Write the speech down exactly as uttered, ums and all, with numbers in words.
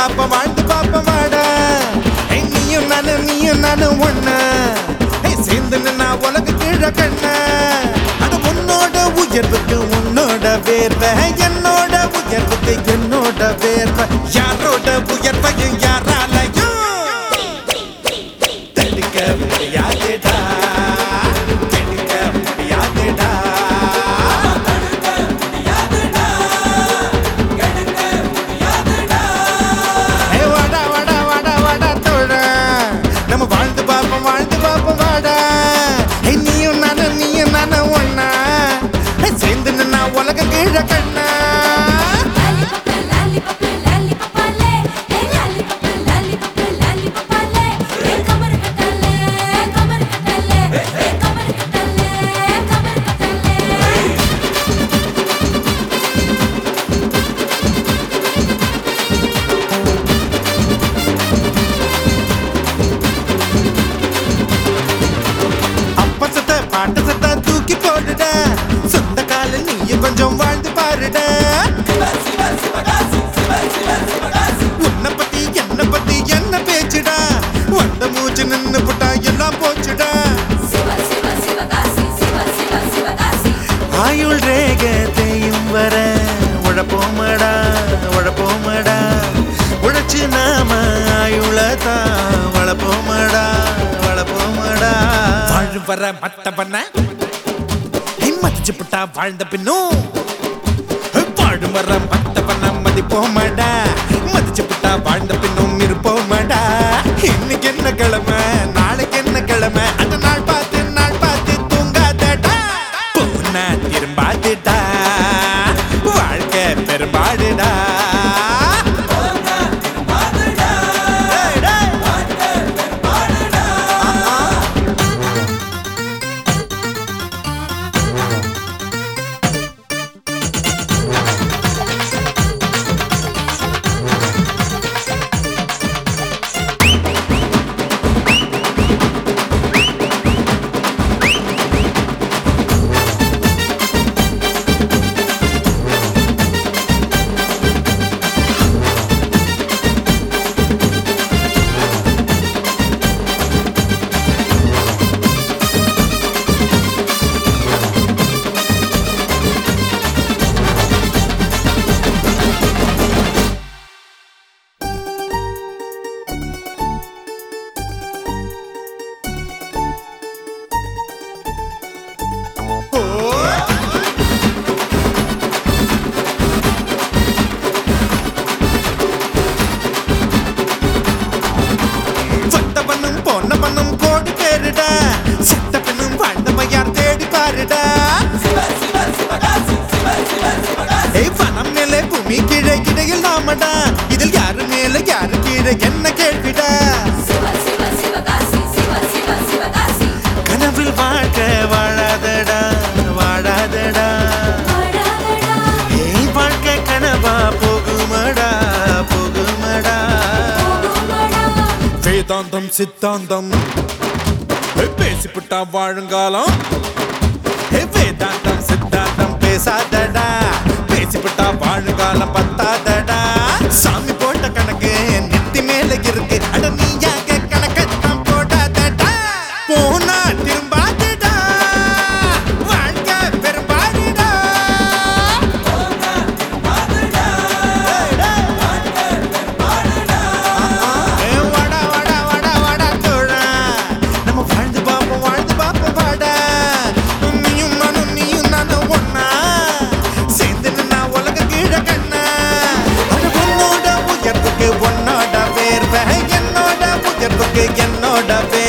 பாப்ப வாழ்ந்து பாப்ப வாடா நீயும் நானு நீயும் நானு ஒண்ணா சேர்ந்து நின்னா உலக கீழ கண்ண அது உன்னோட உயர்வுக்கு உன்னோட வேர்வை என்னோட உயர்வுக்கு என்னோட வேர்வை யாரோட உயர்வையும் யாராலையும் தடுக்க முடியாதுடா தடுக்க முடியாதுடா வாடா வாடா வாடா வாடா தோழ நம்ம வாழ்ந்து பாப்போம் வாழ்ந்து பாப்போம் வாடா நீயும் நானும் நீயும் நானும் ஒண்ணா சேர்ந்து நின்னா உலக கீழ கண்ணா பாட்டு சத்தா தூக்கி போடுடா சொந்த கால நீயும் கொஞ்சம் வாழ்ந்து பாருடா உன்னை பத்தி என்ன பத்தி என்ன பேச்சுடா வந்த மூச்சு நின்னு புட்டா எல்லாம் போச்சுடா ஆயுள் ரேகத்தையும் வர உழப்போமடா உழப்போமடா உழைச்சு நாம ஆயுளதான் வளப்போமடா வளப்போமடா வாழ் வர மத்த பண்ண மதிச்சு புட்டா வாழ்ந்த பின்னும் வாழும் வர மத்த பண்ண மதிப்போமடா மதிச்சு புட்டா வாழ்ந்த பின்னும் இருப்போமடா இன்னைக்கு என்ன கிழமை நாளைக்கு என்ன கிழமை அந்த நாள் பார்த்து நாள் பார்த்து தூங்காதடா போனா திரும்பாதுடா வாழ்க்கை பெரும்பாடுடா பூமி கீழே கிடையில் நாமடா இதில் யாரு மேல யாரு கீழே என்ன கேள்விடா கனவில் வாழ்க்க வாழாதடா வாழாதடா வாழ்க்கை கனவா போகுமடா போகுமடா வேதாந்தம் சித்தாந்தம் பேசிப்புட்டா வாழுங்காலம் வேதாந்தம் சித்தாந்தம் பேசாதடா பேசிப்புட்டா வாழுங்காலம் பத்தாதடா சாமி போட்ட கணக்கு நெத்தி மேல இருக்கு அட நீயாக கணக்கத்தான் போடாதடா போனா திரும்பாதுடா வாழ்க்கை பெரும்பாடுடா வாடா வாடா வாடா வாடா தோழா நம்ம வாழ்ந்து பாப்போம் வாழ்ந்து பாப்போம் வாடா நீயும் நானும் நீயும் நானும் ஒண்ணா சேர்ந்து நின்னா உலக கீழ கண்ணா அது உன்னோட உயர்வுக்கு உன்னோட வேர்வை என்னோட உயர்வுக்கு என்னோட வேர்வை